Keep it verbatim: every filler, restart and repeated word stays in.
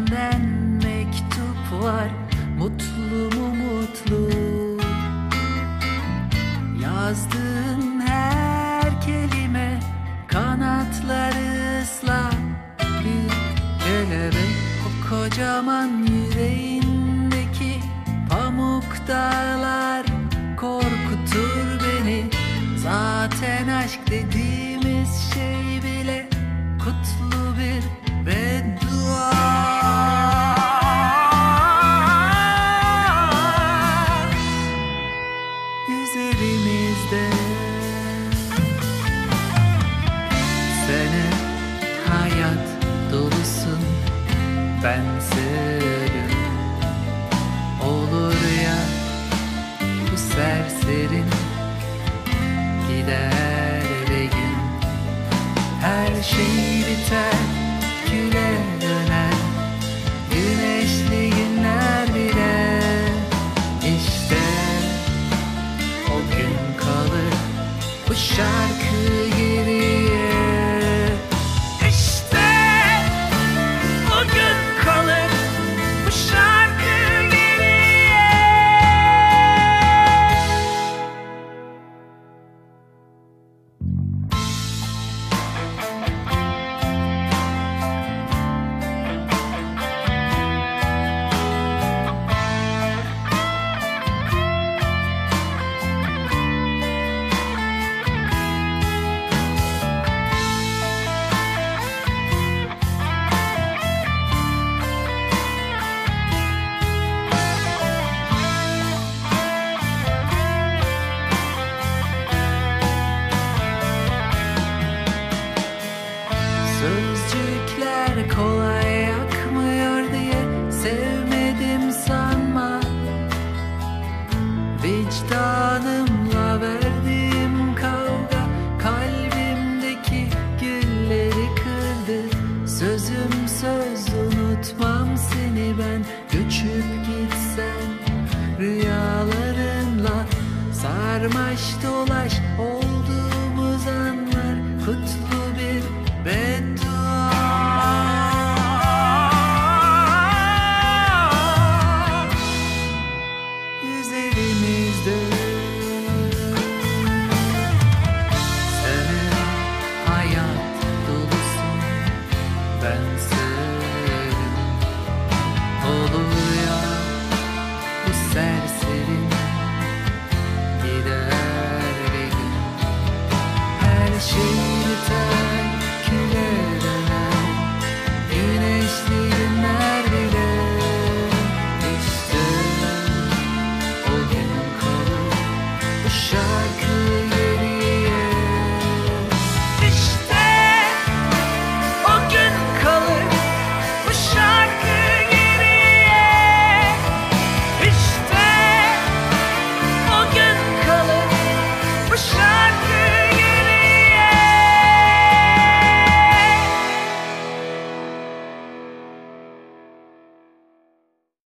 senden mektup var, mutlu mu mutlu. Yazdığın her kelime kanatları ıslak bir kelebek. O kocaman yüreğindeki pamuk dağlar korkutur beni. Zaten aşk dediğimiz şey bile kutlu bir beddua. Üzerimizde sen hep hayat dolusun, bense ölüm. Olur ya bu serserin gider ve gün her şey biter, güle döner, güneşli günler bile. İşte o gün kalır bu şarkı geriye. İşte o gün kalır bu şarkı geriye. Sözcükler kolay akmıyor diye sevmedim sanma. Vicdanımla verdiğim kavga kalbimdeki gülleri kırdı. Sözüm söz, unutmam seni ben. Göçüp gitsen rüyalarınla sarmaş dolaş.